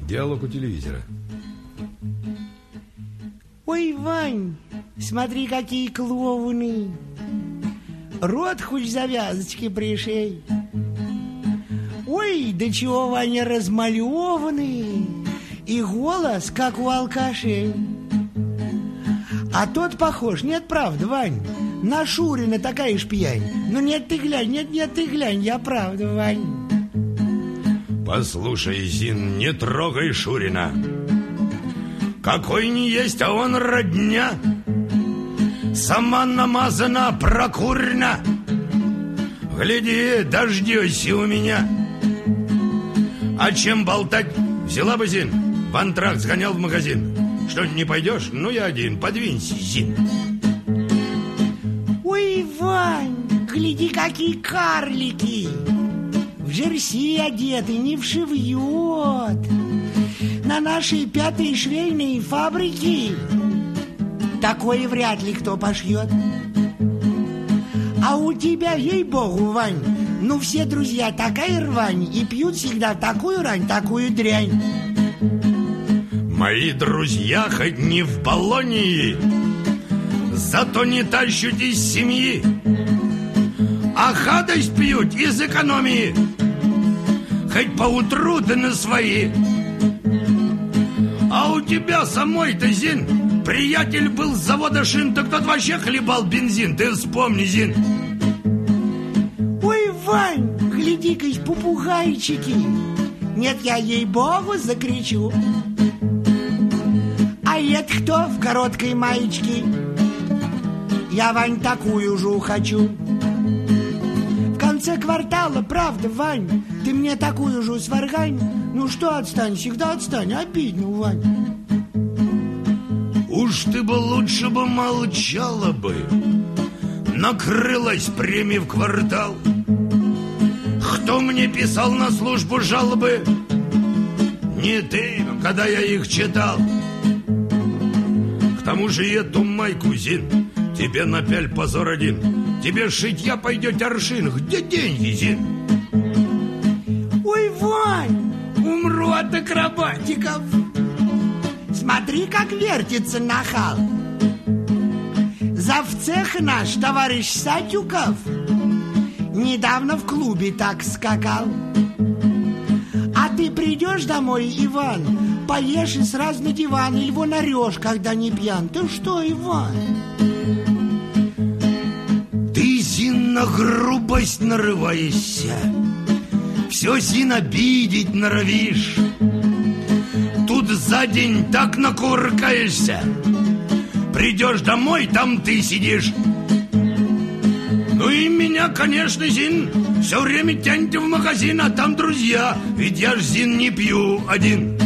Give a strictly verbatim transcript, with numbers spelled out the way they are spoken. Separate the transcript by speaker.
Speaker 1: Диалог у телевизора.
Speaker 2: Ой, Вань, смотри, какие клоуны. Рот хоть завязочки пришей. Ой, да чего, Ваня, размалеванный. И голос, как у алкашей. А тот похож, нет, правда, Вань, на Шурина такая ж пьянь. Ну нет, ты глянь, нет, нет, ты глянь, я правда, Вань.
Speaker 3: Послушай, Зин, не трогай Шурина. Какой не есть, а он родня. Сама намазана, прокурена. Гляди, дождешься у меня. А чем болтать? Взяла бы, Зин, в антракт сгонял в магазин. Что, не пойдешь? Ну, я один, подвинься, Зин.
Speaker 2: Ой, Вань, гляди, какие карлики. В жерси одеты, не вшивьет. На нашей пятой швейной фабрике такое вряд ли кто пошьет. А у тебя, ей-богу, Вань, ну все друзья такая рвань. И пьют всегда такую рань, такую дрянь.
Speaker 3: Мои друзья хоть не в Болонии, зато не тащут из семьи, а гадость пьют из экономии, хоть поутру да на свои. А у тебя самой-то, Зин, приятель был с завода шин, так тот вообще хлебал бензин. Ты вспомни, Зин.
Speaker 2: Ой, Вань, гляди-ка, попугайчики. Нет, я ей-богу закричу. А это кто в короткой маечке? Я, Вань, такую же хочу. В конце квартала, правда, Вань, ты мне такую же сваргань. Ну что, отстань, всегда отстань, обидно, Вань.
Speaker 3: Уж ты бы лучше бы молчала бы. Накрылась премия в квартал. Кто мне писал на службу жалобы? Не ты, когда я их читал. К тому же эту майку, Зин, тебе напяль позор один. Тебе шитья пойдет аршин. Где деньги, Зин?
Speaker 2: Ой, Вань, умру от акробатиков. Смотри, как вертится нахал. Завцех наш, товарищ Сатюков, недавно в клубе так скакал. А ты придешь домой, Иван, поешь и сразу на диван, или вон орешь, когда не пьян. Ты что, Иван?
Speaker 3: Ты, Зин, на грубость нарываешься. Все, Зин, обидеть норовишь. Тут за день так накуркаешься. Придешь домой, там ты сидишь. Ну и меня, конечно, Зин, все время тянет в магазин, а там друзья. Ведь я ж, Зин, не пью один.